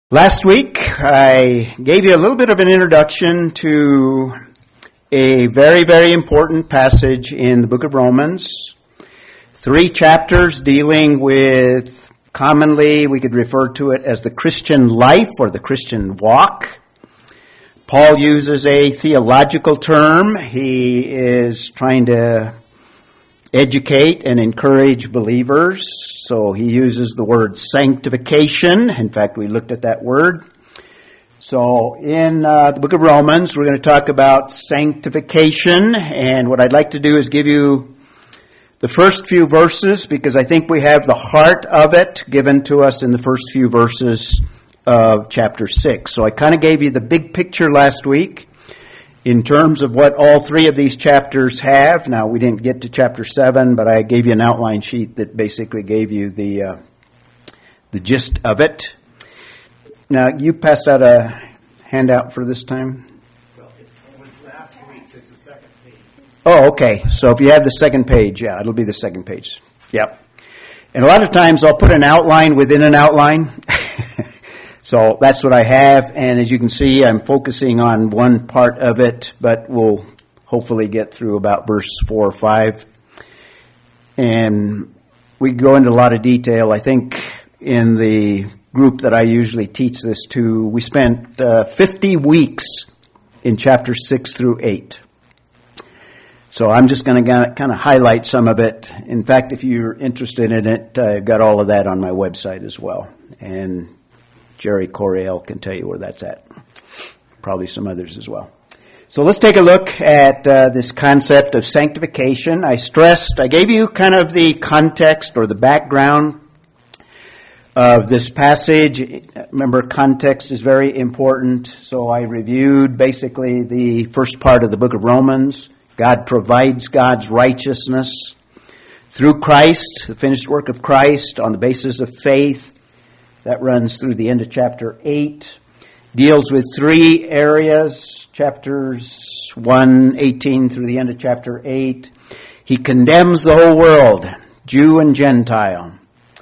Last week, I gave you a little bit of an introduction to a very, very important passage in the book of Romans. 3 chapters dealing with, commonly we could refer to it as the Christian life or the Christian walk. Paul uses a theological term. He is trying to educate and encourage believers. So he uses the word sanctification. In fact, we looked at that word. So in the book of Romans, we're going to talk about sanctification. And what I'd like to do is give you the first few verses, because I think we have the heart of it given to us in the first few verses of chapter 6. So I kind of gave you the big picture last week in terms of what all 3 of these chapters have. Now, we didn't get to chapter 7, but I gave you an outline sheet that basically gave you the gist of it. Now, you passed out a handout for this time? Well, it was last week, so it's the second page. Oh, okay. So if you have the second page, yeah, it'll be the second page. Yep. And a lot of times I'll put an outline within an outline. So that's what I have, and as you can see, I'm focusing on one part of it, but we'll hopefully get through about verse 4 or 5. And we go into a lot of detail. I think in the group that I usually teach this to, we spent 50 weeks in chapters 6 through 8. So I'm just going to kind of highlight some of it. In fact, if you're interested in it, I've got all of that on my website as well. And Jerry Coriel can tell you where that's at. Probably some others as well. So let's take a look at this concept of sanctification. I gave you kind of the context or the background of this passage. Remember, context is very important. So I reviewed basically the first part of the book of Romans. God provides God's righteousness through Christ, the finished work of Christ on the basis of faith. That runs through the end of chapter 8. Deals with 3 areas, chapters 1:18 through the end of chapter 8. He condemns the whole world, Jew and Gentile.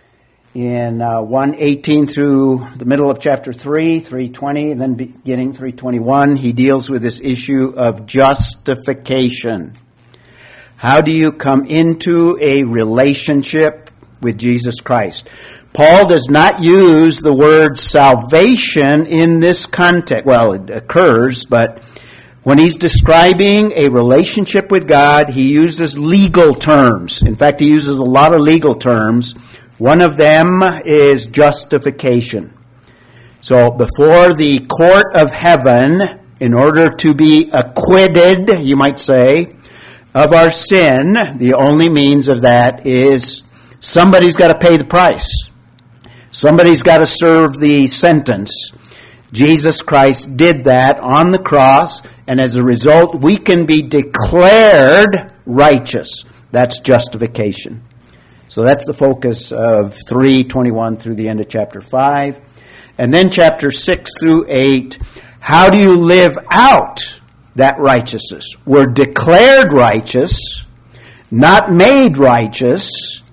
In 1:18 through the middle of chapter 3, 3:20, and then beginning 3:21, he deals with this issue of justification. How do you come into a relationship with Jesus Christ? Paul does not use the word salvation in this context. Well, it occurs, but when he's describing a relationship with God, he uses legal terms. In fact, he uses a lot of legal terms. One of them is justification. So before the court of heaven, in order to be acquitted, you might say, of our sin, the only means of that is somebody's got to pay the price. Somebody's got to serve the sentence. Jesus Christ did that on the cross, and as a result, we can be declared righteous. That's justification. So that's the focus of 3:21 through the end of chapter 5. And then chapter 6 through 8, how do you live out that righteousness? We're declared righteous, not made righteous.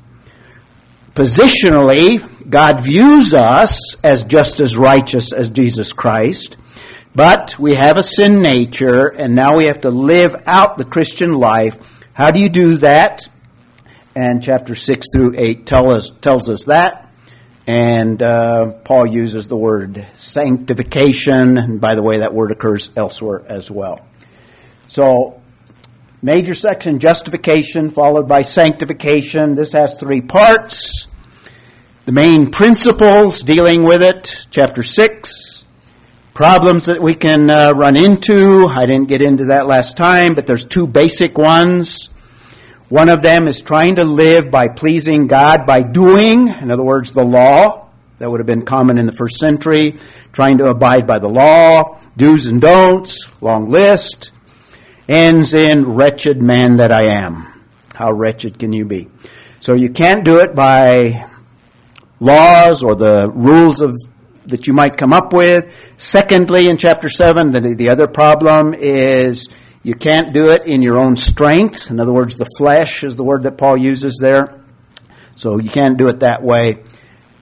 Positionally, God views us as just as righteous as Jesus Christ, but we have a sin nature, and now we have to live out the Christian life. How do you do that? And chapter 6 through 8 tells us that. And Paul uses the word sanctification, and by the way, that word occurs elsewhere as well. So, major section, justification, followed by sanctification. This has 3 parts. The main principles dealing with it, chapter 6. Problems that we can run into. I didn't get into that last time, but there's 2 basic ones. One of them is trying to live by pleasing God by doing, in other words, the law. That would have been common in the first century. Trying to abide by the law, do's and don'ts, long list. Ends in wretched man that I am. How wretched can you be? So you can't do it by laws or the rules that you might come up with. Secondly, in chapter 7, the other problem is you can't do it in your own strength. In other words, the flesh is the word that Paul uses there. So you can't do it that way.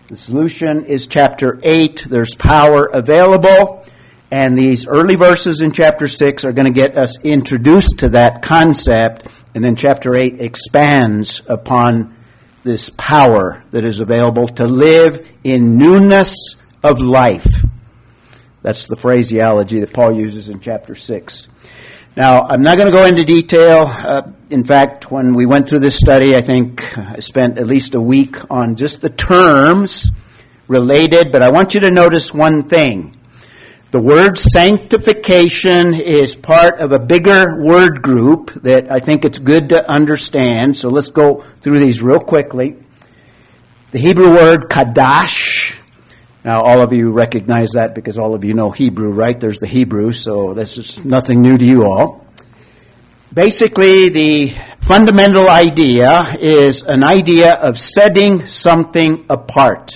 The solution is chapter 8. There's power available. And these early verses in chapter 6 are going to get us introduced to that concept. And then chapter 8 expands upon this power that is available to live in newness of life. That's the phraseology that Paul uses in chapter 6. Now, I'm not going to go into detail. In fact, when we went through this study, I think I spent at least a week on just the terms related, but I want you to notice one thing. The word sanctification is part of a bigger word group that I think it's good to understand. So let's go through these real quickly. The Hebrew word kadash. Now, all of you recognize that because all of you know Hebrew, right? There's the Hebrew, so this is nothing new to you all. Basically, the fundamental idea is an idea of setting something apart.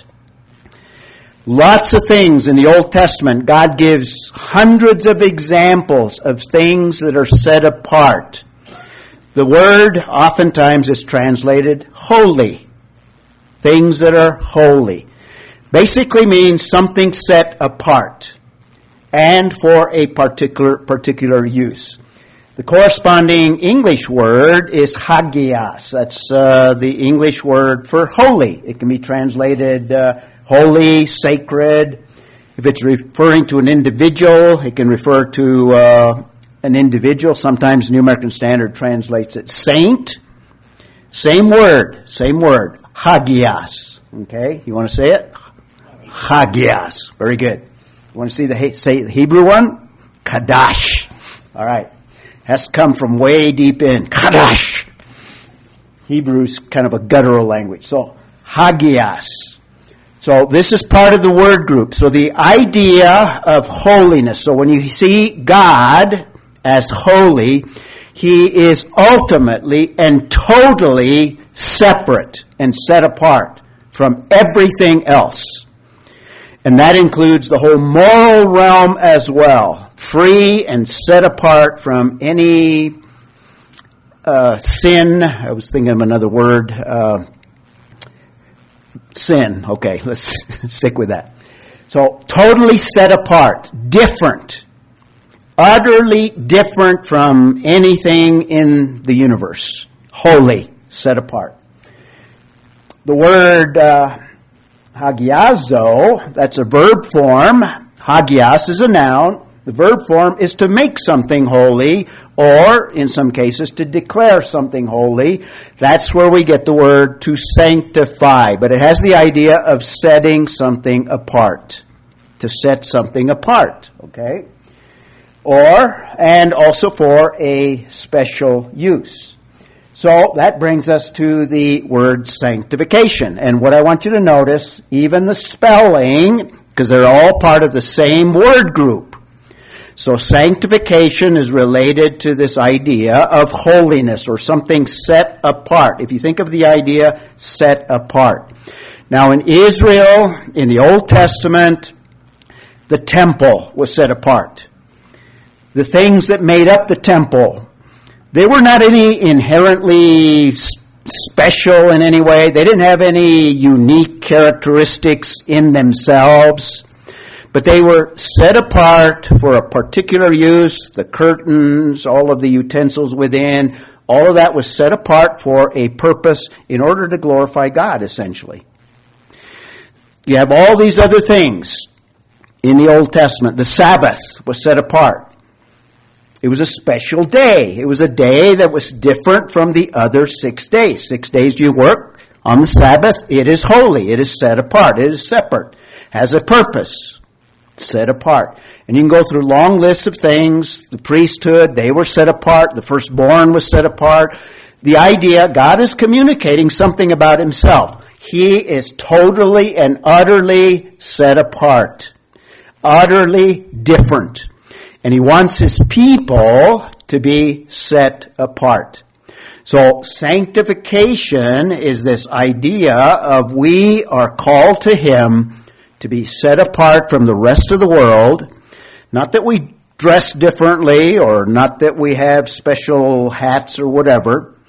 Lots of things in the Old Testament, God gives hundreds of examples of things that are set apart. The word oftentimes is translated holy. Things that are holy. Basically means something set apart and for a particular use. The corresponding English word is hagios. That's the English word for holy. It can be translated holy, sacred. If it's referring to an individual, it can refer to an individual. Sometimes New American Standard translates it saint. Same word, hagios. Okay, you want to say it? Hagios. Very good. You want to see the Hebrew one? Kadash. All right. Has to come from way deep in. Kadash. Hebrew's kind of a guttural language. So, hagios. So this is part of the word group. So the idea of holiness. So when you see God as holy, He is ultimately and totally separate and set apart from everything else. And that includes the whole moral realm as well. Free and set apart from any sin. I was thinking of another word. Sin. Okay, let's stick with that. So, totally set apart. Different. Utterly different from anything in the universe. Holy. Set apart. The word hagiazo, that's a verb form. Hagios is a noun. The verb form is to make something holy, or in some cases to declare something holy. That's where we get the word to sanctify. But it has the idea of setting something apart. To set something apart, okay? And also for a special use. So that brings us to the word sanctification. And what I want you to notice, even the spelling, because they're all part of the same word group. So sanctification is related to this idea of holiness or something set apart. If you think of the idea set apart. Now in Israel, in the Old Testament, the temple was set apart. The things that made up the temple, they were not any inherently special in any way. They didn't have any unique characteristics in themselves. But they were set apart for a particular use. The curtains, all of the utensils within, all of that was set apart for a purpose in order to glorify God, essentially. You have all these other things in the Old Testament. The Sabbath was set apart. It was a special day. It was a day that was different from the other 6 days. 6 days you work. On the Sabbath, it is holy. It is set apart. It is separate. Has a purpose. Set apart. And you can go through long lists of things. The priesthood, they were set apart. The firstborn was set apart. The idea, God is communicating something about Himself. He is totally and utterly set apart. Utterly different. And He wants His people to be set apart. So sanctification is this idea of we are called to Him to be set apart from the rest of the world. Not that we dress differently or not that we have special hats or whatever,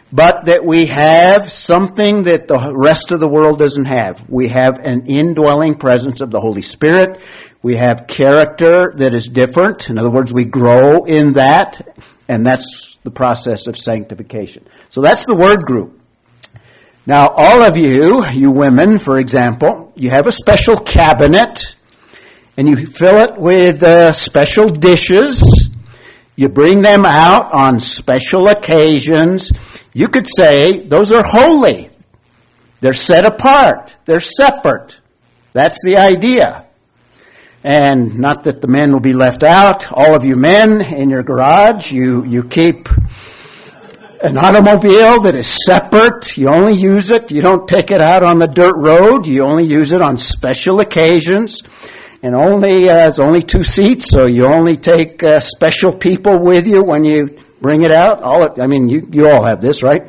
but that we have something that the rest of the world doesn't have. We have an indwelling presence of the Holy Spirit. We have character that is different. In other words, we grow in that, and that's the process of sanctification. So that's the word group. Now, all of you women, for example, you have a special cabinet, and you fill it with special dishes. You bring them out on special occasions. You could say those are holy. They're set apart. They're separate. That's the idea. And not that the men will be left out. All of you men in your garage, you keep an automobile that is separate. You only use it. You don't take it out on the dirt road. You only use it on special occasions. And it's only 2 seats, so you only take special people with you when you bring it out. You all have this, right?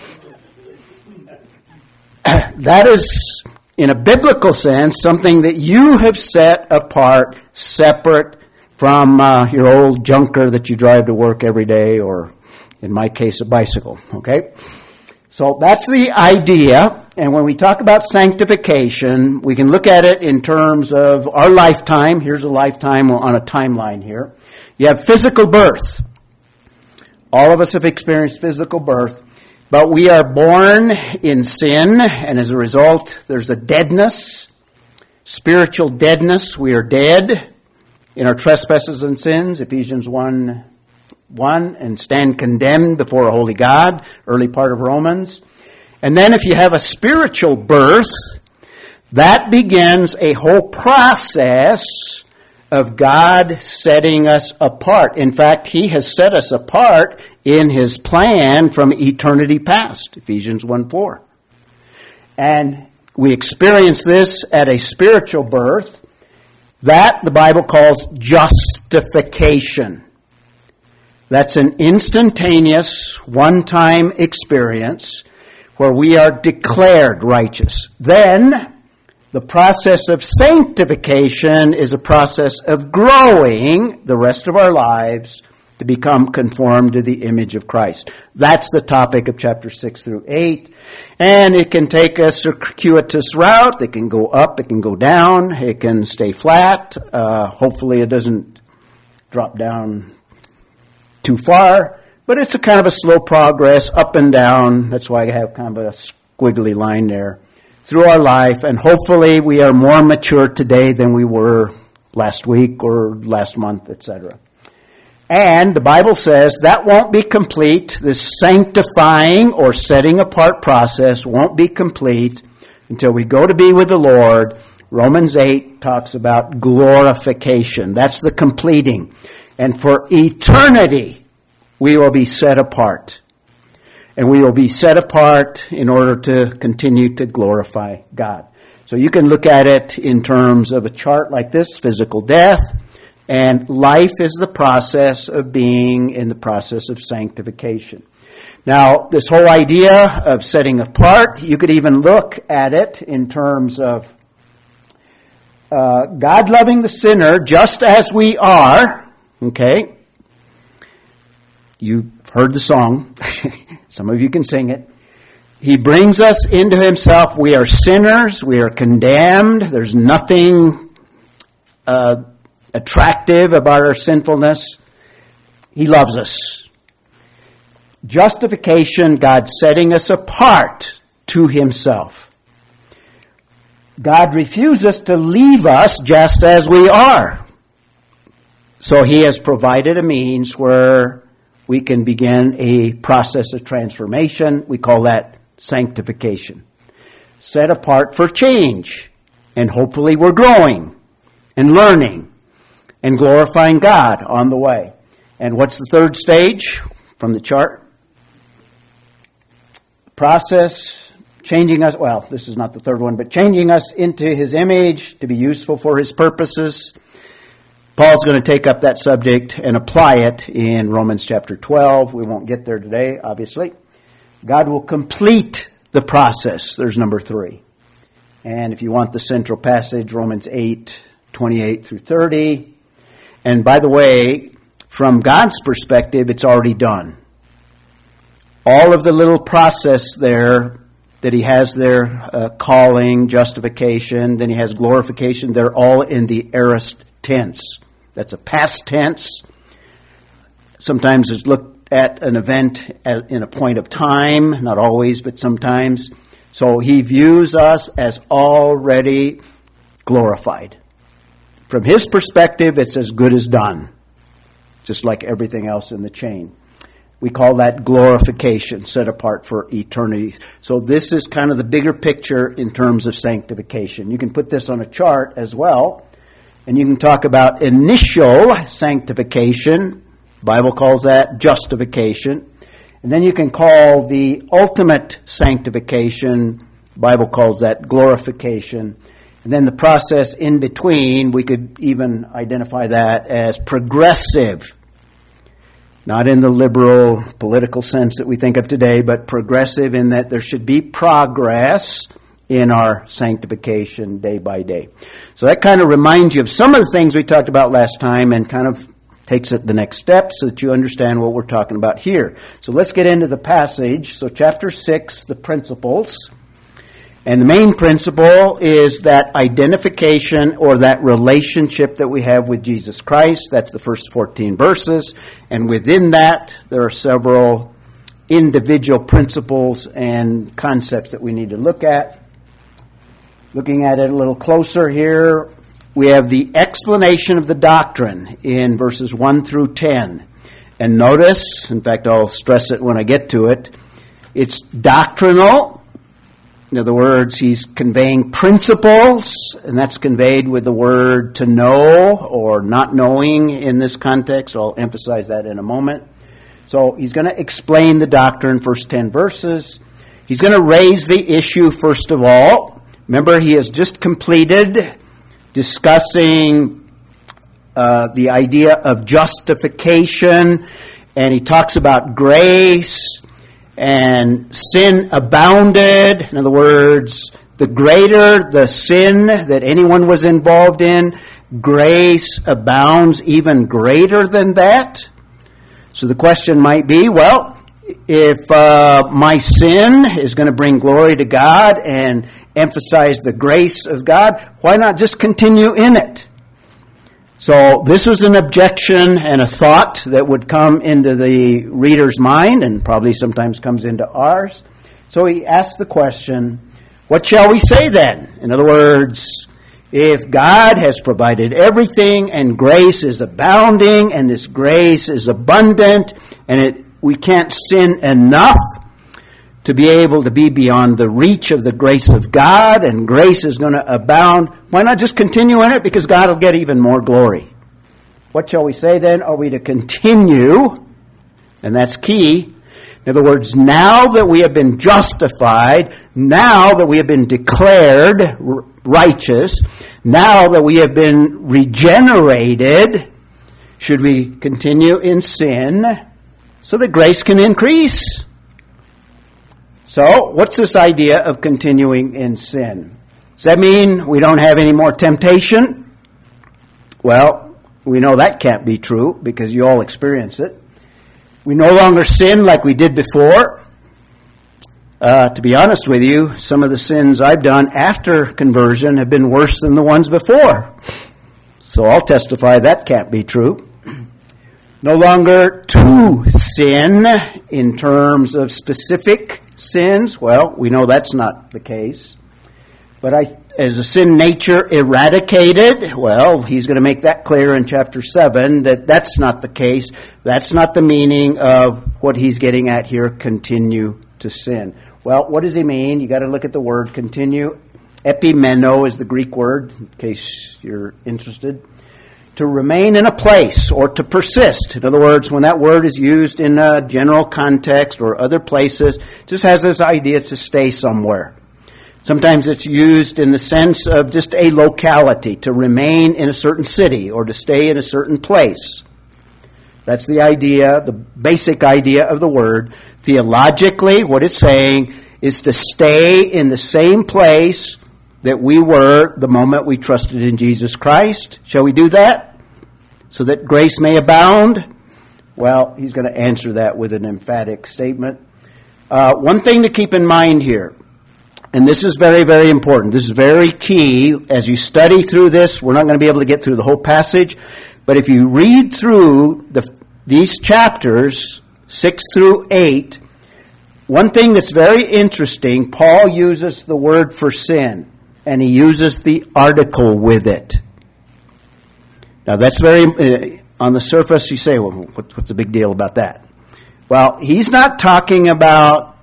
That is, in a biblical sense, something that you have set apart, separate from your old junker that you drive to work every day, or in my case, a bicycle. Okay? So that's the idea. And when we talk about sanctification, we can look at it in terms of our lifetime. Here's a lifetime on a timeline here. You have physical birth. All of us have experienced physical birth. But we are born in sin, and as a result, there's a deadness, spiritual deadness. We are dead in our trespasses and sins, Ephesians 1:1, and stand condemned before a holy God, early part of Romans. And then if you have a spiritual birth, that begins a whole process of God setting us apart. In fact, He has set us apart in His plan from eternity past, Ephesians 1:4. And we experience this at a spiritual birth. That the Bible calls justification. That's an instantaneous, one-time experience where we are declared righteous. Then, the process of sanctification is a process of growing the rest of our lives to become conformed to the image of Christ. That's the topic of chapter 6 through 8. And it can take a circuitous route. It can go up, it can go down, it can stay flat. Hopefully it doesn't drop down too far. But it's a kind of a slow progress, up and down. That's why I have kind of a squiggly line there through our life. And hopefully we are more mature today than we were last week or last month, etc. And the Bible says that won't be complete. This sanctifying or setting apart process won't be complete until we go to be with the Lord. Romans 8 talks about glorification. That's the completing. And for eternity, we will be set apart. And we will be set apart in order to continue to glorify God. So you can look at it in terms of a chart like this, physical death, and life is the process of being in the process of sanctification. Now, this whole idea of setting apart, you could even look at it in terms of God loving the sinner just as we are, okay? You've heard the song. Some of you can sing it. He brings us into Himself. We are sinners. We are condemned. There's nothing attractive about our sinfulness. He loves us. Justification, God setting us apart to Himself. God refuses to leave us just as we are. So He has provided a means where we can begin a process of transformation. We call that sanctification. Set apart for change. And hopefully we're growing and learning and glorifying God on the way. And what's the third stage from the chart? Process, changing us, well, this is not the third one, but changing us into His image to be useful for His purposes. Paul's going to take up that subject and apply it in Romans chapter 12. We won't get there today, obviously. God will complete the process. There's number 3. And if you want the central passage, Romans 8, 28 through 30. And by the way, from God's perspective, it's already done. all of the little process there that he has there, calling, justification, then he has glorification, they're all in the aorist tense. That's a past tense. Sometimes it's looked at an event in a point of time, not always, but sometimes. So he views us as already glorified. From his perspective, it's as good as done, just like everything else in the chain. We call that glorification, set apart for eternity. So this is kind of the bigger picture in terms of sanctification. You can put this on a chart as well, and you can talk about initial sanctification. The Bible calls that justification. And then you can call the ultimate sanctification, the Bible calls that glorification. And then the process in between, we could even identify that as progressive. Not in the liberal political sense that we think of today, but progressive in that there should be progress in our sanctification day by day. So that kind of reminds you of some of the things we talked about last time and kind of takes it the next step so that you understand what we're talking about here. So let's get into the passage. So chapter 6, the principles. And the main principle is that identification or that relationship that we have with Jesus Christ. That's the first 14 verses. And within that, there are several individual principles and concepts that we need to look at. Looking at it a little closer here, we have the explanation of the doctrine in verses 1 through 10. And notice, in fact, I'll stress it when I get to it, it's doctrinal. In other words, he's conveying principles, and that's conveyed with the word to know or not knowing in this context. I'll emphasize that in a moment. So he's going to explain the doctrine, first 10 verses. He's going to raise the issue, first of all. Remember, he has just completed discussing the idea of justification, and he talks about grace. And sin abounded. In other words, the greater the sin that anyone was involved in, grace abounds even greater than that. So the question might be, well, if my sin is going to bring glory to God and emphasize the grace of God, why not just continue in it? So this was an objection and a thought that would come into the reader's mind and probably sometimes comes into ours. So he asked the question, what shall we say then? In other words, if God has provided everything and grace is abounding and this grace is abundant and we can't sin enough to be able to be beyond the reach of the grace of God, and grace is going to abound, why not just continue in it? Because God will get even more glory. What shall we say then? Are we to continue? And that's key. In other words, now that we have been justified, now that we have been declared righteous, now that we have been regenerated, should we continue in sin so that grace can increase? So, what's this idea of continuing in sin? Does that mean we don't have any more temptation? Well, we know that can't be true because you all experience it. We no longer sin like we did before. To be honest with you, some of the sins I've done after conversion have been worse than the ones before. So I'll testify that can't be true. No longer to sin in terms of specific sins. Well, we know that's not the case. But as a sin nature eradicated, well, he's going to make that clear in chapter 7 that that's not the case. That's not the meaning of what he's getting at here, continue to sin. Well, what does he mean? You got to look at the word continue. Epimeno is the Greek word, in case you're interested. To remain in a place or to persist. In other words, when that word is used in a general context or other places, it just has this idea to stay somewhere. Sometimes it's used in the sense of just a locality, to remain in a certain city or to stay in a certain place. That's the idea, the basic idea of the word. Theologically, what it's saying is to stay in the same place that we were the moment we trusted in Jesus Christ. Shall we do that? So that grace may abound? Well, he's going to answer that with an emphatic statement. One thing to keep in mind here, and this is very, very important. This is very key. As you study through this, we're not going to be able to get through the whole passage, but if you read through these chapters, 6 through 8, one thing that's very interesting, Paul uses the word for sin, and he uses the article with it. Now that's very, on the surface you say, well, what's the big deal about that? Well, he's not talking about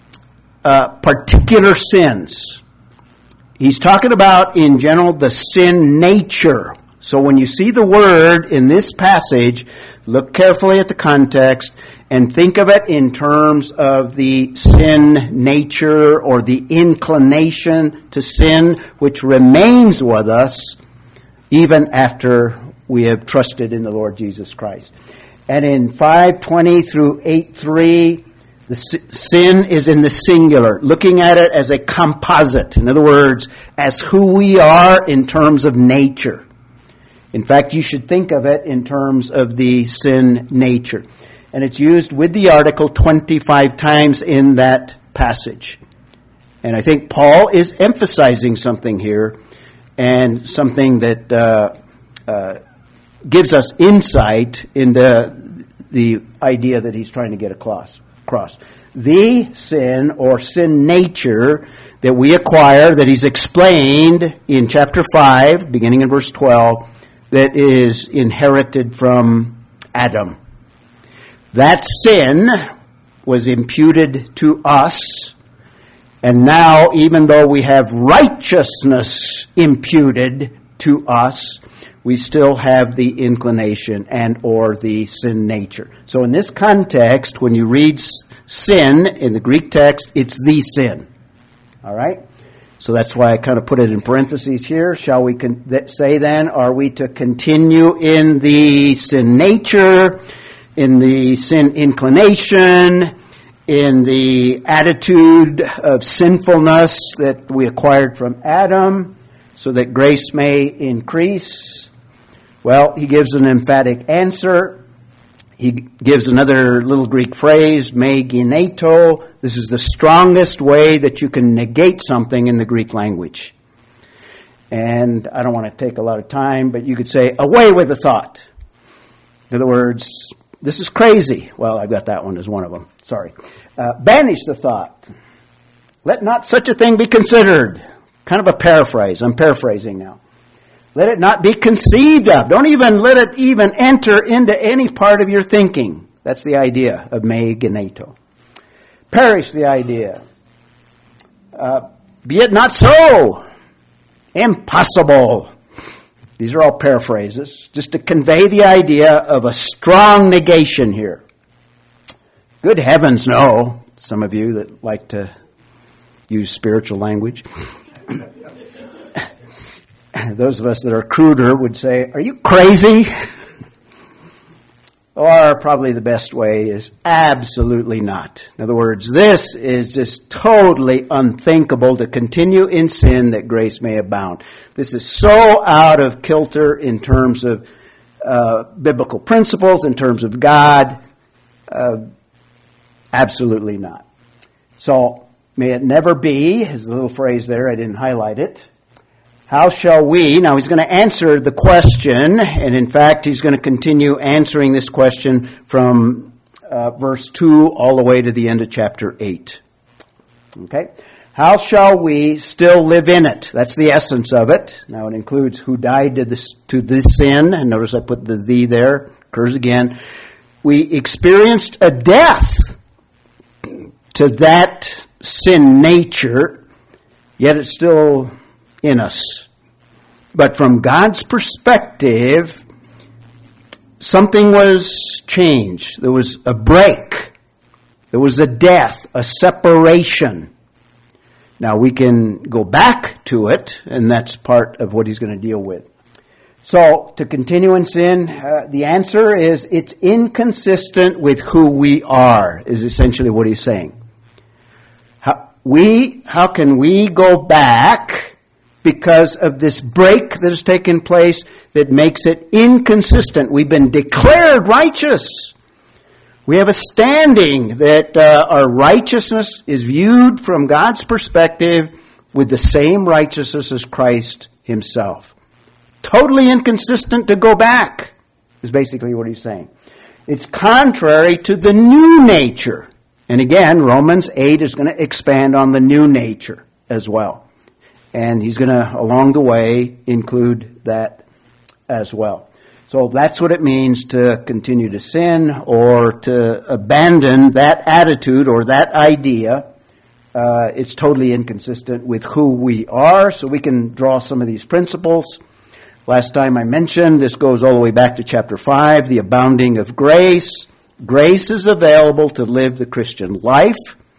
particular sins. He's talking about, in general, the sin nature. So when you see the word in this passage, look carefully at the context and think of it in terms of the sin nature or the inclination to sin, which remains with us even after we have trusted in the Lord Jesus Christ. And in 5:20 through 8:3, the sin is in the singular, looking at it as a composite. In other words, as who we are in terms of nature. In fact, you should think of it in terms of the sin nature. And it's used with the article 25 times in that passage. And I think Paul is emphasizing something here, and something that gives us insight into the idea that he's trying to get across. The sin or sin nature that we acquire, that he's explained in chapter 5, beginning in verse 12, that is inherited from Adam. That sin was imputed to us, and now, even though we have righteousness imputed to us, we still have the inclination and or the sin nature. So in this context, when you read sin in the Greek text, it's the sin. All right? So that's why I kind of put it in parentheses here. Shall we say then, are we to continue in the sin nature, in the sin inclination, in the attitude of sinfulness that we acquired from Adam, so that grace may increase? Well, he gives an emphatic answer. He gives another little Greek phrase, me gineto. This is the strongest way that you can negate something in the Greek language. And I don't want to take a lot of time, but you could say, away with the thought. In other words, this is crazy. Well, I've got that one as one of them. Sorry. Banish the thought. Let not such a thing be considered. Kind of a paraphrase. I'm paraphrasing now. Let it not be conceived of. Don't even let it even enter into any part of your thinking. That's the idea of me gineto. Perish the idea. Be it not so. Impossible. These are all paraphrases, just to convey the idea of a strong negation here. Good heavens, no. Some of you that like to use spiritual language. Those of us that are cruder would say, are you crazy? Or probably the best way is absolutely not. In other words, this is just totally unthinkable to continue in sin that grace may abound. This is so out of kilter in terms of biblical principles, in terms of God. Absolutely not. So, may it never be, is the little phrase there, I didn't highlight it. How shall we? Now he's going to answer the question, and in fact he's going to continue answering this question from verse 2 all the way to the end of chapter 8. Okay? How shall we still live in it? That's the essence of it. Now it includes who died to this sin, and notice I put the thee there, occurs again. We experienced a death to that sin nature, yet it's still in us. But from God's perspective, something was changed. There was a break. There was a death, a separation. Now we can go back to it, and that's part of what he's going to deal with. So, to continue in sin, the answer is it's inconsistent with who we are, is essentially what he's saying. How can we go back because of this break that has taken place that makes it inconsistent? We've been declared righteous. We have a standing that our righteousness is viewed from God's perspective with the same righteousness as Christ himself. Totally inconsistent to go back, is basically what he's saying. It's contrary to the new nature. And again, Romans 8 is going to expand on the new nature as well. And he's going to, along the way, include that as well. So that's what it means to continue to sin or to abandon that attitude or that idea. It's totally inconsistent with who we are. So we can draw some of these principles. Last time I mentioned, this goes all the way back to chapter 5, the abounding of grace. Grace is available to live the Christian life.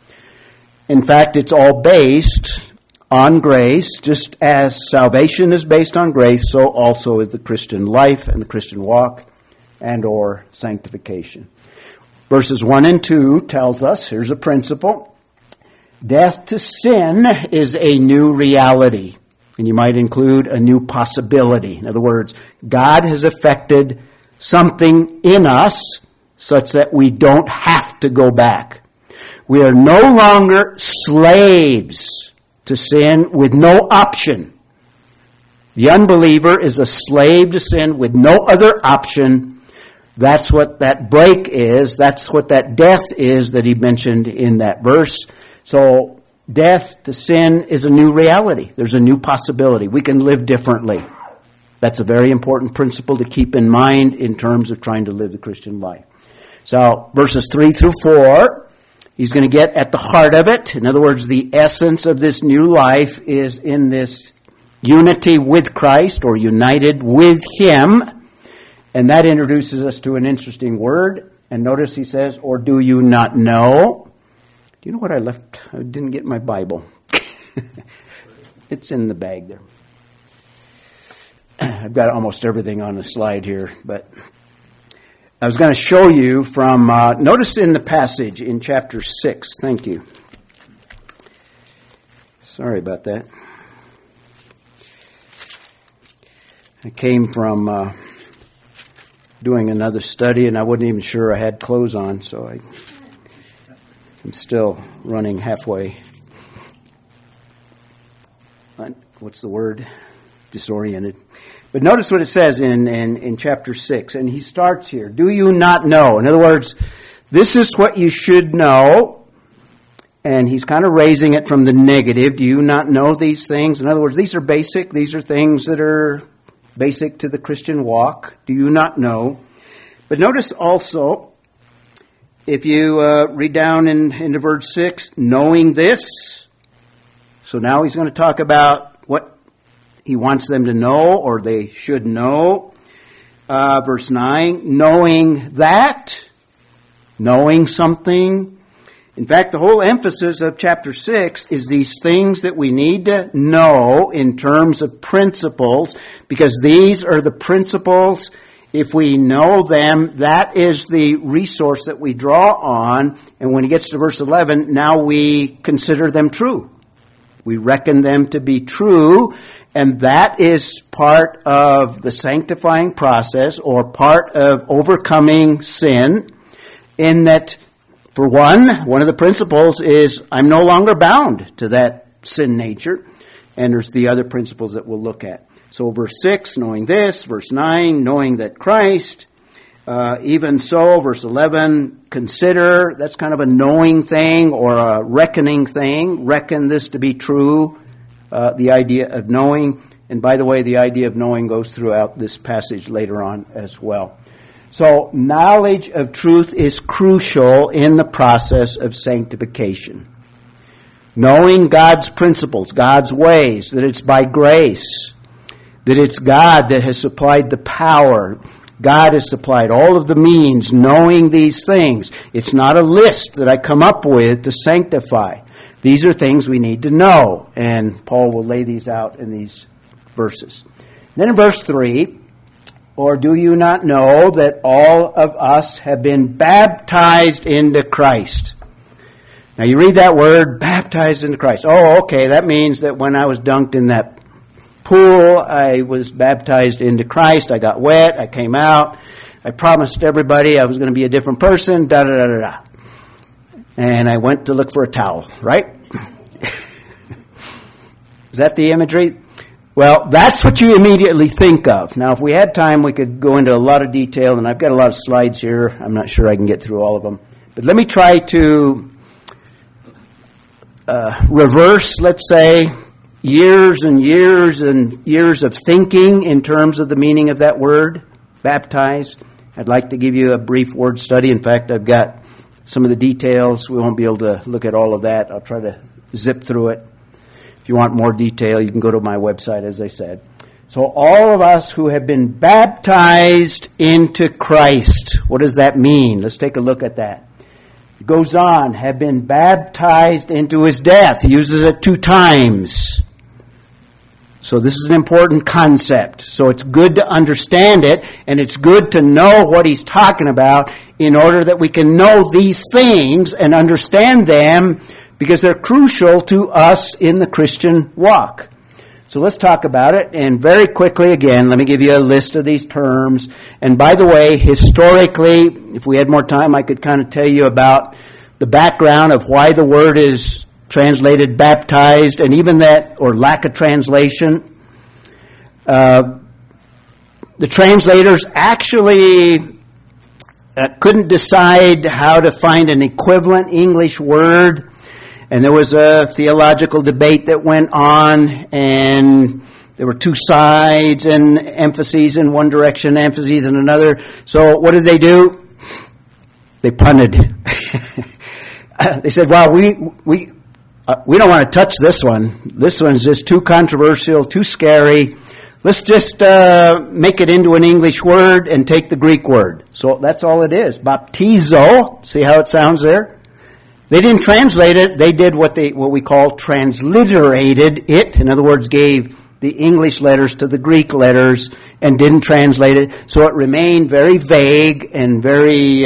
In fact, it's all based on grace. Just as salvation is based on grace, so also is the Christian life and the Christian walk and or sanctification. Verses 1 and 2 tells us, here's a principle, death to sin is a new reality. And you might include a new possibility. In other words, God has affected something in us such that we don't have to go back. We are no longer slaves to sin with no option. The unbeliever is a slave to sin with no other option. That's what that break is. That's what that death is that he mentioned in that verse. So death to sin is a new reality. There's a new possibility. We can live differently. That's a very important principle to keep in mind in terms of trying to live the Christian life. So verses 3 through 4, he's going to get at the heart of it. In other words, the essence of this new life is in this unity with Christ or united with him. And that introduces us to an interesting word. And notice he says, or do you not know? Do you know what I left? I didn't get my Bible. It's in the bag there. I've got almost everything on the slide here, but I was going to show you from, notice in the passage in chapter 6. Thank you. Sorry about that. I came from doing another study, and I wasn't even sure I had clothes on, so I'm still running halfway. What's the word? Disoriented. But notice what it says in chapter 6, and he starts here. Do you not know? In other words, this is what you should know, and he's kind of raising it from the negative. Do you not know these things? In other words, these are basic. These are things that are basic to the Christian walk. Do you not know? But notice also, if you read down into verse 6, knowing this. So now he's going to talk about what he wants them to know, or they should know. Verse 9, knowing that, knowing something. In fact, the whole emphasis of chapter 6 is these things that we need to know in terms of principles, because these are the principles. If we know them, that is the resource that we draw on. And when he gets to verse 11, now we consider them true. We reckon them to be true. And that is part of the sanctifying process, or part of overcoming sin, in that, for one of the principles is I'm no longer bound to that sin nature. And there's the other principles that we'll look at. So verse 6, knowing this. Verse 9, knowing that Christ. Even so, verse 11, consider. That's kind of a knowing thing or a reckoning thing. Reckon this to be true. The idea of knowing. And by the way, the idea of knowing goes throughout this passage later on as well. So knowledge of truth is crucial in the process of sanctification. Knowing God's principles, God's ways, that it's by grace, that it's God that has supplied the power. God has supplied all of the means, knowing these things. It's not a list that I come up with to sanctify. These are things we need to know, and Paul will lay these out in these verses. Then in verse 3, or do you not know that all of us have been baptized into Christ? Now you read that word, baptized into Christ. Oh, okay, that means that when I was dunked in that pool, I was baptized into Christ. I got wet, I came out. I promised everybody I was going to be a different person, da-da-da-da-da. And I went to look for a towel, right? Is that the imagery? Well, that's what you immediately think of. Now, if we had time, we could go into a lot of detail, and I've got a lot of slides here. I'm not sure I can get through all of them. But let me try to reverse, let's say, years and years and years of thinking in terms of the meaning of that word, baptize. I'd like to give you a brief word study. In fact, I've got some of the details. We won't be able to look at all of that. I'll try to zip through it. If you want more detail, you can go to my website, as I said. So all of us who have been baptized into Christ, what does that mean? Let's take a look at that. It goes on, have been baptized into his death. He uses it 2 times. So this is an important concept. So it's good to understand it, and it's good to know what he's talking about in order that we can know these things and understand them, because they're crucial to us in the Christian walk. So let's talk about it. And very quickly, again, let me give you a list of these terms. And by the way, historically, if we had more time, I could kind of tell you about the background of why the word is translated baptized, and even that, or lack of translation. The translators actually couldn't decide how to find an equivalent English word. And there was a theological debate that went on, and there were 2 sides and emphases in one direction, emphases in another. So what did they do? They punted. They said, well, we don't want to touch this one. This one's just too controversial, too scary. Let's just make it into an English word and take the Greek word. So that's all it is. Baptizo. See how it sounds there? They didn't translate it. They did what we call transliterated it. In other words, gave the English letters to the Greek letters and didn't translate it. So it remained very vague and very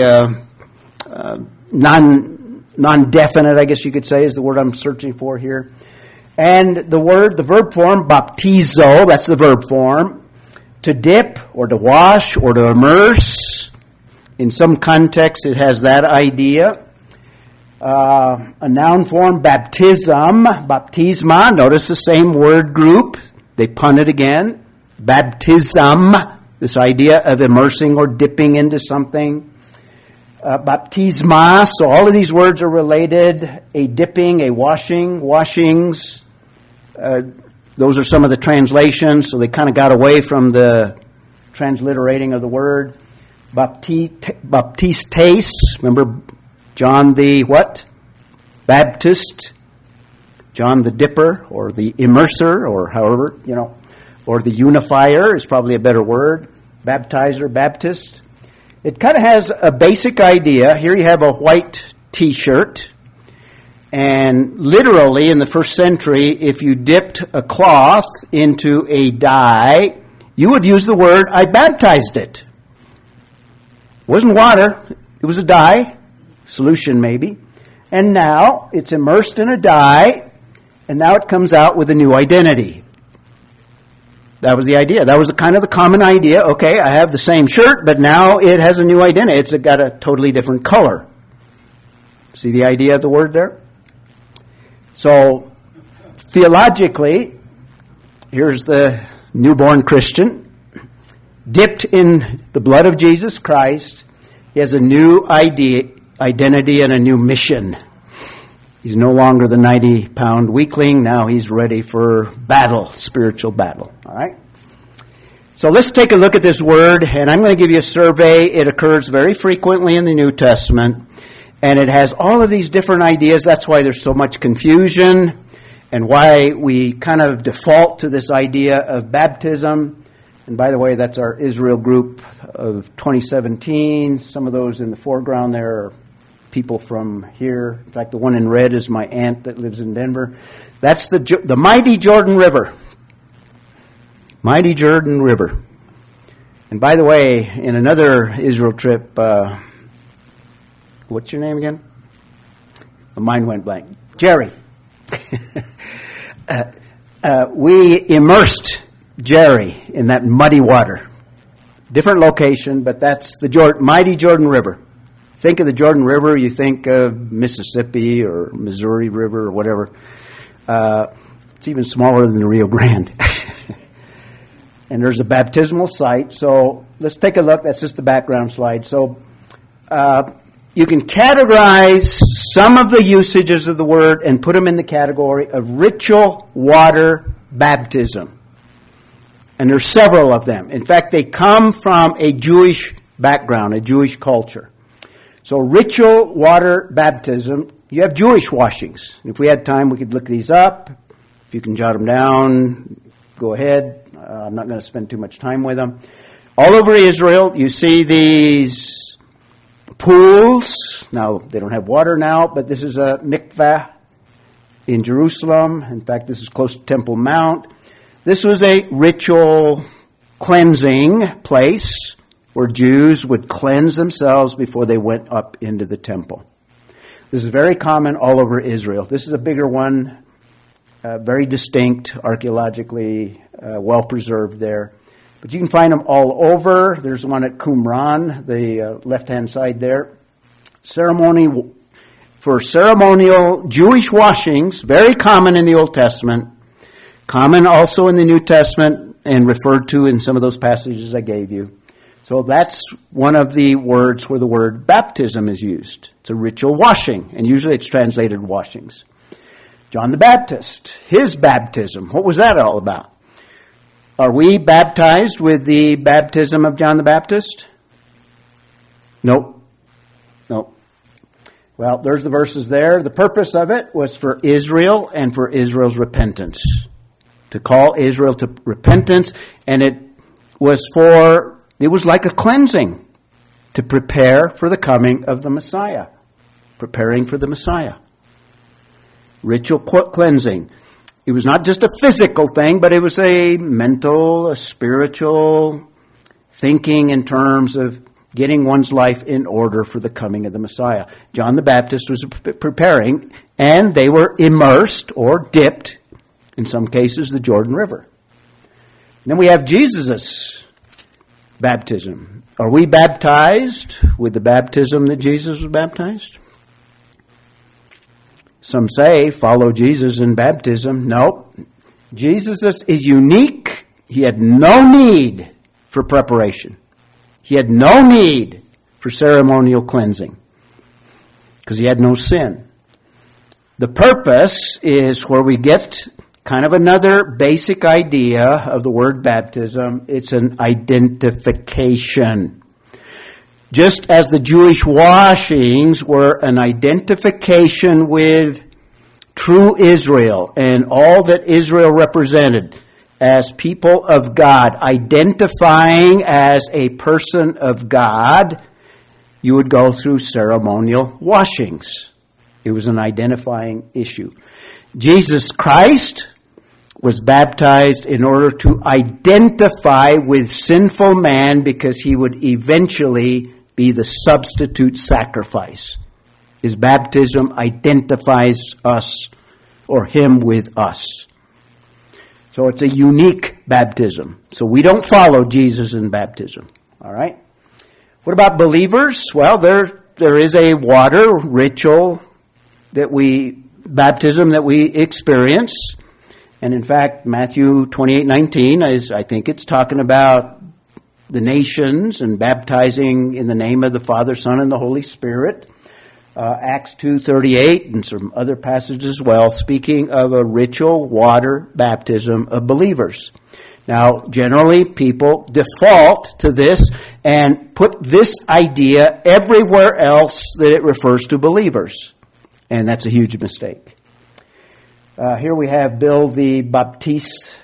non-definite, I guess you could say, is the word I'm searching for here. And the verb form, baptizo, that's the verb form, to dip or to wash or to immerse. In some context, it has that idea. A noun form, baptism, baptisma. Notice the same word group. They pun it again. Baptism, this idea of immersing or dipping into something. Baptisma, so all of these words are related. A dipping, a washing, washings. Those are some of the translations, so they kind of got away from the transliterating of the word. Baptistes, remember John the what? Baptist. John the Dipper, or the Immerser, or however, or the Unifier is probably a better word. Baptizer, Baptist. It kind of has a basic idea. Here you have a white T-shirt, and literally in the first century, if you dipped a cloth into a dye, you would use the word, I baptized it. It wasn't water, it was a dye. Solution maybe. And now it's immersed in a dye, and now it comes out with a new identity. That was the idea. That was kind of the common idea. Okay, I have the same shirt, but now it has a new identity. It's got a totally different color. See the idea of the word there? So, theologically, here's the newborn Christian, dipped in the blood of Jesus Christ. He has a new identity and a new mission. He's no longer the 90-pound weakling. Now he's ready for battle, spiritual battle. All right? So let's take a look at this word, and I'm going to give you a survey. It occurs very frequently in the New Testament, and it has all of these different ideas. That's why there's so much confusion, and why we kind of default to this idea of baptism. And by the way, that's our Israel group of 2017. Some of those in the foreground there are people from here. In fact, the one in red is my aunt that lives in Denver. That's the mighty Jordan River. Mighty Jordan River. And by the way, in another Israel trip, what's your name again? My mind went blank. Jerry. We immersed Jerry in that muddy water. Different location, but that's the mighty Jordan River. Think of the Jordan River, you think of Mississippi or Missouri River or whatever. It's even smaller than the Rio Grande. And there's a baptismal site. So let's take a look. That's just the background slide. So you can categorize some of the usages of the word and put them in the category of ritual water baptism. And there's several of them. In fact, they come from a Jewish background, a Jewish culture. So ritual water baptism, you have Jewish washings. If we had time, we could look these up. If you can jot them down, go ahead. I'm not going to spend too much time with them. All over Israel, you see these pools. Now, they don't have water now, but this is a mikveh in Jerusalem. In fact, this is close to Temple Mount. This was a ritual cleansing place where Jews would cleanse themselves before they went up into the temple. This is very common all over Israel. This is a bigger one, very distinct, archaeologically well preserved there. But you can find them all over. There's one at Qumran, the left-hand side there. For ceremonial Jewish washings, very common in the Old Testament, common also in the New Testament, and referred to in some of those passages I gave you. So that's one of the words where the word baptism is used. It's a ritual washing, and usually it's translated washings. John the Baptist, his baptism, what was that all about? Are we baptized with the baptism of John the Baptist? Nope. Well, there's the verses there. The purpose of it was for Israel and for Israel's repentance. To call Israel to repentance, and it was like a cleansing to prepare for the coming of the Messiah. Preparing for the Messiah. Ritual cleansing. It was not just a physical thing, but it was a mental, a spiritual thinking in terms of getting one's life in order for the coming of the Messiah. John the Baptist was preparing, and they were immersed or dipped, in some cases, the Jordan River. And then we have Jesus' baptism. Are we baptized with the baptism that Jesus was baptized? Some say, follow Jesus in baptism. Nope. Jesus is unique. He had no need for preparation. He had no need for ceremonial cleansing because he had no sin. The purpose is where we get kind of another basic idea of the word baptism. It's an identification. Just as the Jewish washings were an identification with true Israel and all that Israel represented as people of God, identifying as a person of God, you would go through ceremonial washings. It was an identifying issue. Jesus Christ was baptized in order to identify with sinful man because he would eventually be the substitute sacrifice. His baptism identifies us or him with us. So it's a unique baptism. So we don't follow Jesus in baptism. All right? What about believers? Well, there is a water ritual baptism that we experience. And in fact, Matthew 28:19 I think it's talking about the nations and baptizing in the name of the Father, Son, and the Holy Spirit. Acts 2:38 and some other passages as well, speaking of a ritual water baptism of believers. Now, generally, people default to this and put this idea everywhere else that it refers to believers. And that's a huge mistake. Here we have Bill the Baptistes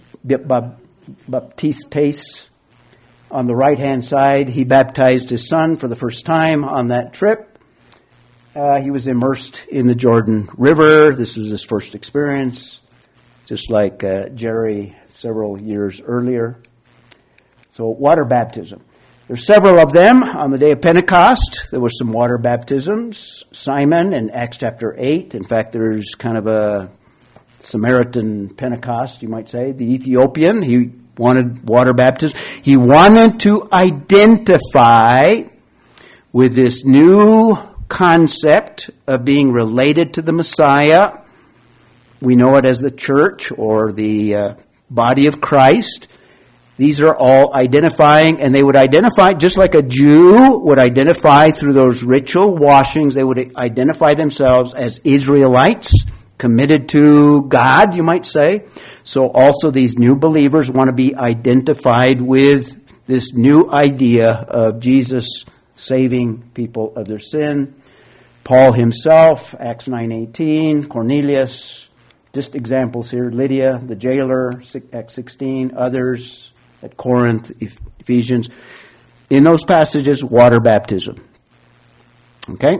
on the right-hand side. He baptized his son for the first time on that trip. He was immersed in the Jordan River. This was his first experience, just like Jerry several years earlier. So water baptism. There's several of them. On the day of Pentecost, there were some water baptisms. Simon in Acts chapter 8. In fact, there's kind of a Samaritan Pentecost, you might say. The Ethiopian, he wanted water baptism. He wanted to identify with this new concept of being related to the Messiah. We know it as the church or the body of Christ. These are all identifying, and they would identify just like a Jew would identify through those ritual washings. They would identify themselves as Israelites, committed to God, you might say. So also these new believers want to be identified with this new idea of Jesus saving people of their sin. Paul himself, Acts 9:18, Cornelius, just examples here, Lydia, the jailer, Acts 16, others at Corinth, Ephesians. In those passages, water baptism. Okay?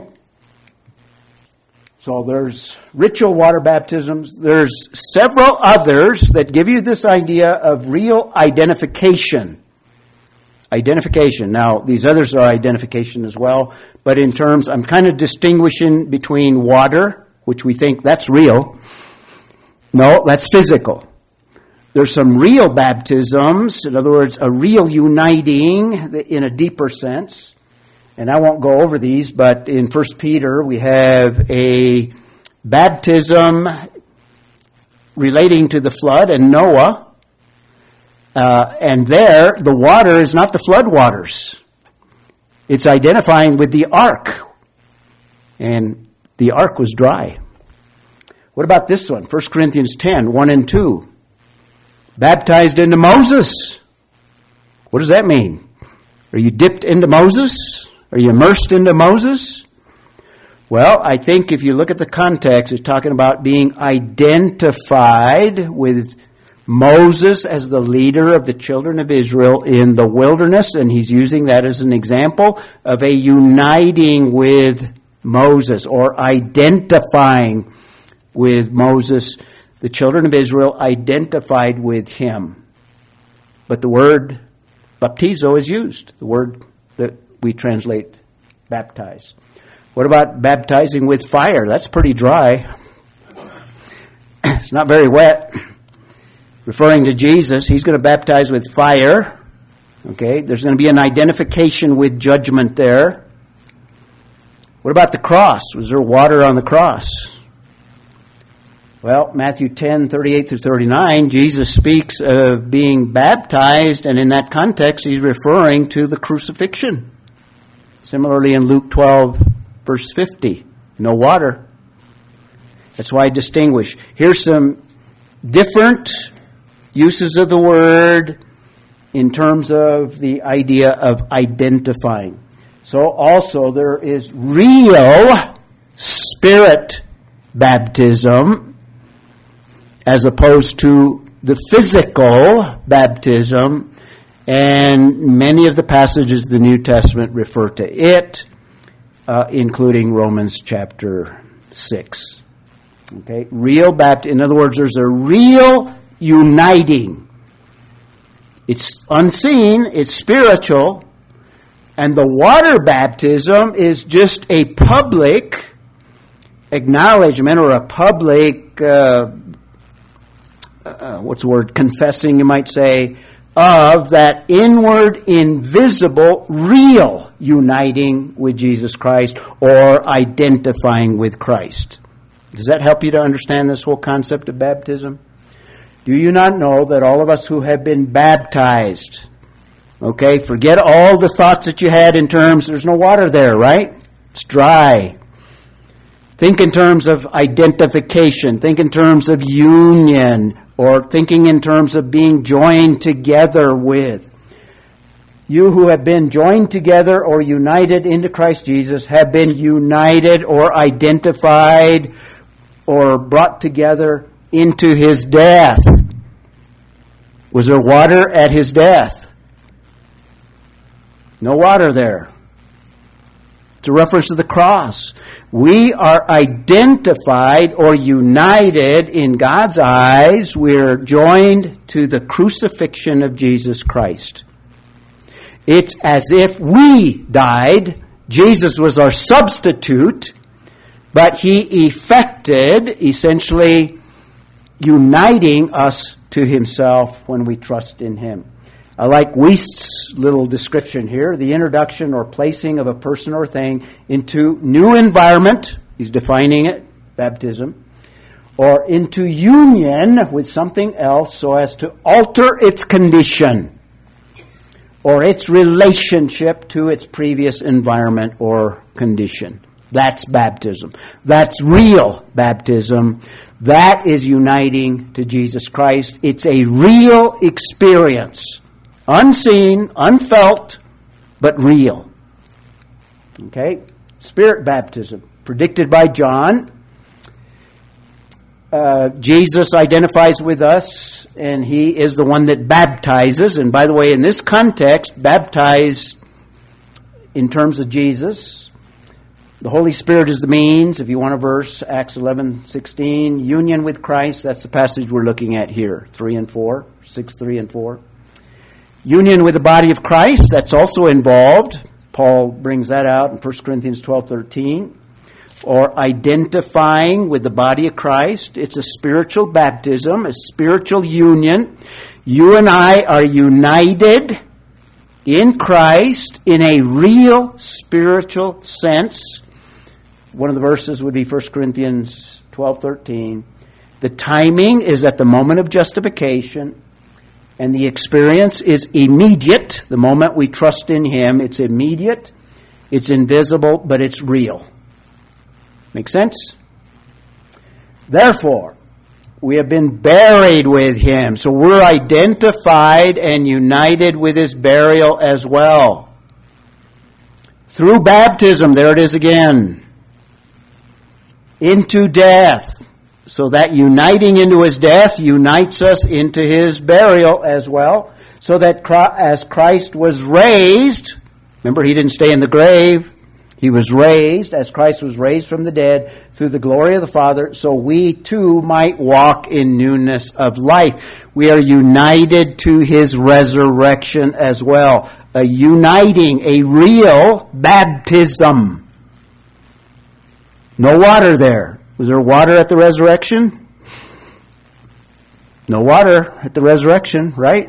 So there's ritual water baptisms. There's several others that give you this idea of real identification. Identification. Now, these others are identification as well. But in terms, I'm kind of distinguishing between water, which we think that's real. No, that's physical. There's some real baptisms. In other words, a real uniting in a deeper sense. And I won't go over these, but in 1 Peter we have a baptism relating to the flood and Noah. And there, the water is not the flood waters. It's identifying with the ark. And the ark was dry. What about this one? 1 Corinthians 10, 1 and 2. Baptized into Moses. What does that mean? Are you dipped into Moses? Are you immersed into Moses? Well, I think if you look at the context, it's talking about being identified with Moses as the leader of the children of Israel in the wilderness, and he's using that as an example of a uniting with Moses or identifying with Moses. The children of Israel identified with him. But the word baptizo is used, the word that we translate baptize. What about baptizing with fire? That's pretty dry. It's not very wet. Referring to Jesus, he's going to baptize with fire. Okay, there's going to be an identification with judgment there. What about the cross? Was there water on the cross? Well, Matthew 10, 38 through 39, Jesus speaks of being baptized, and in that context, he's referring to the crucifixion. Similarly, in Luke 12, verse 50, no water. That's why I distinguish. Here's some different uses of the word in terms of the idea of identifying. So also there is real spirit baptism as opposed to the physical baptism, and many of the passages of the New Testament refer to it, including Romans chapter 6. Okay, real baptism. In other words, there's a real uniting. It's unseen, it's spiritual, and the water baptism is just a public acknowledgement or a public, confessing, you might say, of that inward, invisible, real uniting with Jesus Christ or identifying with Christ. Does that help you to understand this whole concept of baptism? Do you not know that all of us who have been baptized, okay, forget all the thoughts that you had in terms, there's no water there, right? It's dry. Think in terms of identification. Think in terms of union, or thinking in terms of being joined together with. You who have been joined together or united into Christ Jesus have been united or identified or brought together into his death. Was there water at his death? No water there. It's a reference to the cross. We are identified or united in God's eyes. We're joined to the crucifixion of Jesus Christ. It's as if we died. Jesus was our substitute, but he effected, essentially, uniting us to himself when we trust in him. I like Wuest's little description here, the introduction or placing of a person or thing into new environment, he's defining it, baptism, or into union with something else so as to alter its condition or its relationship to its previous environment or condition. That's baptism. That's real baptism. That is uniting to Jesus Christ. It's a real experience. Unseen, unfelt, but real. Okay? Spirit baptism, predicted by John. Jesus identifies with us, and he is the one that baptizes. And by the way, in this context, baptized in terms of Jesus. The Holy Spirit is the means. If you want a verse, Acts 11:16. Union with Christ, that's the passage we're looking at here, 3 and 4, 6, 3 and 4. Union with the body of Christ, that's also involved. Paul brings that out in 1 Corinthians 12:13. Or identifying with the body of Christ. It's a spiritual baptism, a spiritual union. You and I are united in Christ in a real spiritual sense. One of the verses would be 1 Corinthians 12:13. The timing is at the moment of justification, and the experience is immediate. The moment we trust in him, it's immediate, it's invisible, but it's real. Make sense? Therefore, we have been buried with him. So we're identified and united with his burial as well. Through baptism, there it is again, into death. So that uniting into his death unites us into his burial as well. So that as Christ was raised, remember he didn't stay in the grave, he was raised, as Christ was raised from the dead through the glory of the Father, so we too might walk in newness of life. We are united to his resurrection as well. A uniting, a real baptism. No water there. Was there water at the resurrection? No water at the resurrection, right?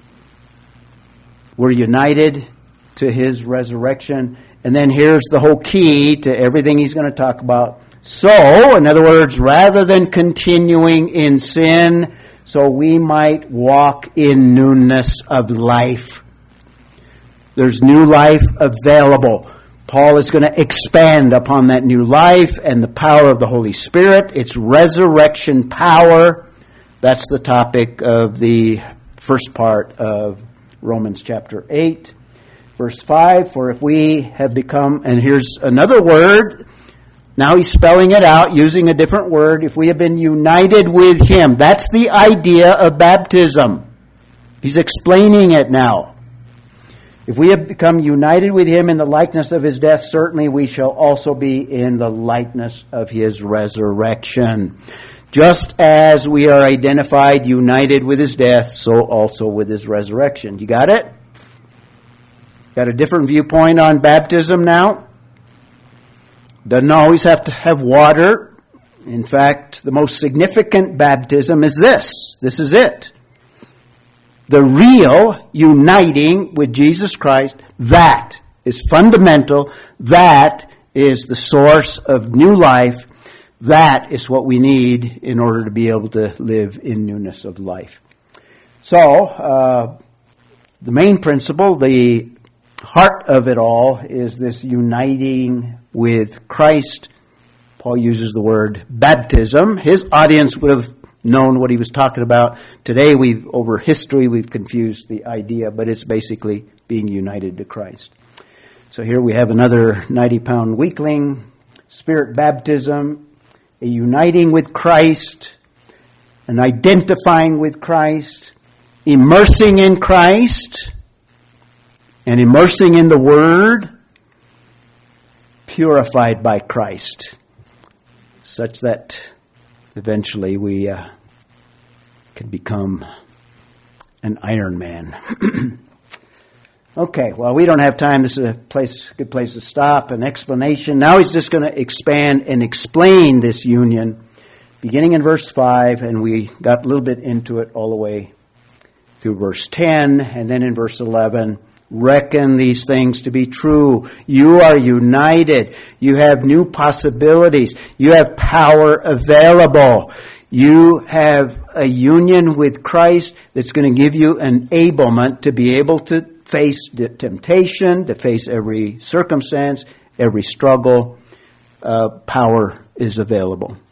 We're united to his resurrection. And then here's the whole key to everything he's going to talk about. So, in other words, rather than continuing in sin, so we might walk in newness of life. There's new life available. Paul is going to expand upon that new life and the power of the Holy Spirit. It's resurrection power. That's the topic of the first part of Romans chapter 8. Verse 5, for if we have become, and here's another word, now he's spelling it out using a different word, if we have been united with him. That's the idea of baptism. He's explaining it now. If we have become united with him in the likeness of his death, certainly we shall also be in the likeness of his resurrection. Just as we are identified, united with his death, so also with his resurrection. You got it? Got a different viewpoint on baptism now? Doesn't always have to have water. In fact, the most significant baptism is this. This is it. The real uniting with Jesus Christ, that is fundamental. That is the source of new life. That is what we need in order to be able to live in newness of life. So, the main principle, the heart of it all, is this uniting with Christ. Paul uses the word baptism. His audience would have known what he was talking about. Today, over history, we've confused the idea, but it's basically being united to Christ. So here we have another 90-pound weakling, spirit baptism, a uniting with Christ, an identifying with Christ, immersing in Christ, and immersing in the Word, purified by Christ, such that eventually we can become an Iron Man. Okay, well, we don't have time. This is a good place to stop, an explanation. Now he's just going to expand and explain this union beginning in verse 5, and we got a little bit into it all the way through verse 10, and then in verse 11, reckon these things to be true. You are united. You have new possibilities. You have power available. You have a union with Christ that's going to give you enablement to be able to face the temptation, to face every circumstance, every struggle. Power is available.